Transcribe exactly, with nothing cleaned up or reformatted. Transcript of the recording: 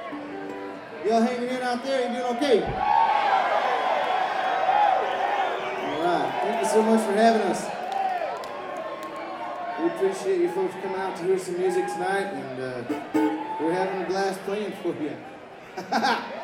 Y'all hanging in out there? You doing okay? All right. Thank you so much for having us. We appreciate you folks coming out to hear some music tonight, and uh, we're having a blast playing for you.